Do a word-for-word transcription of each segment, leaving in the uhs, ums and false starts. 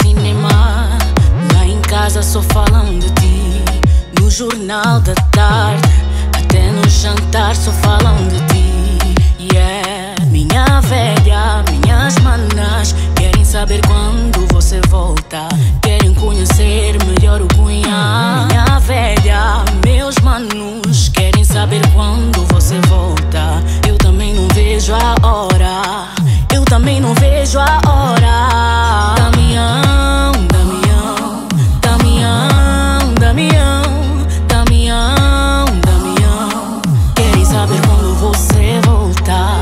cinema, lá em casa só falam de ti. No jornal da tarde, até no jantar só falam de ti. Yeah, minha velha, minhas manas querem saber quando você volta. Querem conhecer melhor o cunhá. Minha velha, meus manos querem saber quando você volta. Eu também não vejo a hora, eu também não vejo a hora. Damião, Damião, Damião, Damião, Damião, Damião. Querem saber quando você voltar.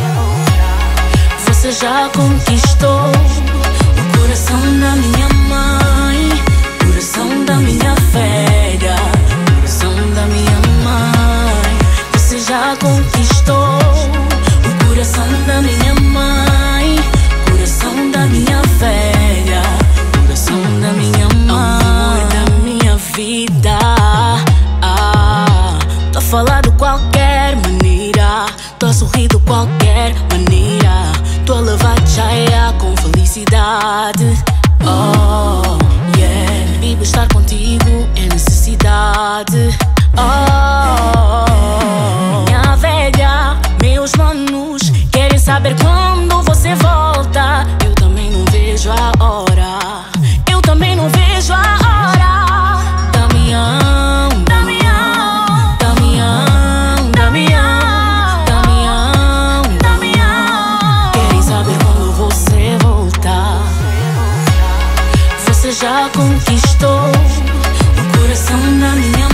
Você já conquistou o coração da minha mãe, coração da minha velha, coração da minha mãe. Você já conquistou o coração da minha mãe, coração da minha velha, coração da minha mãe. Amor da minha vida, ah, tô a falar de qualquer maneira, tô a sorrir de qualquer maneira, tô a levar chaya com felicidade. Oh, yeah, baby, estar contigo é necessidade. Oh, minha velha, meus manos querem saber quando você volta. Eu também não vejo a hora, eu também não vejo a hora. Damião, Damião, Damião, Damião, Damião, Damião. Querem saber quando você voltar. Você já conquistou o coração da minha